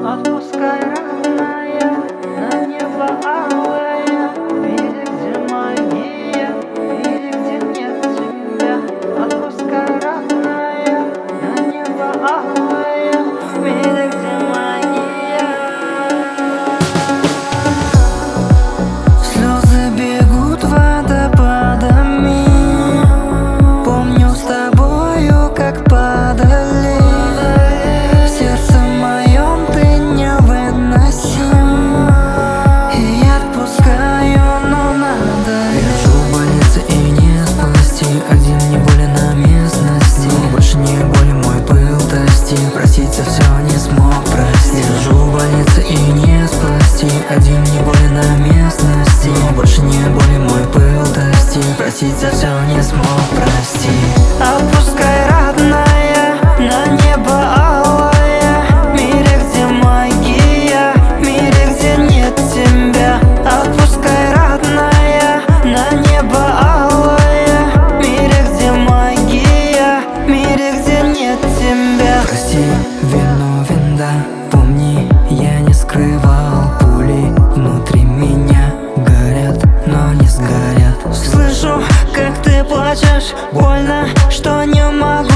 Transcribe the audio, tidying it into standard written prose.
Отпускай, родная, на небо алое. Види, где магия, види, где нет тебя. Отпускай, родная, на небо алое. Види, где магия. Слезы бегут водопадами. Помню с тобою, как падали. В сердце моем ты невыносим. И отпускаю, но надо. Лежу в больнице и не спасти. Один не болен на местности. Но больше не боли, мой пыл достиг. Простить за все не смог простить. Лежу в больнице и не спасти. Один не болен на местности. Но больше не боли, мой пыл достиг. Простить за все не смог простить. Отпускай, родная, на небо алое. В мире, где магия, в мире, где нет тебя. Отпускай, родная, на небо алое. В мире, где магия, в мире, где нет тебя. Прости, виновен, да, помни, я не скрывал. Пули внутри меня горят, но не сгорят. Слышу, как ты плачешь, больно, что не могу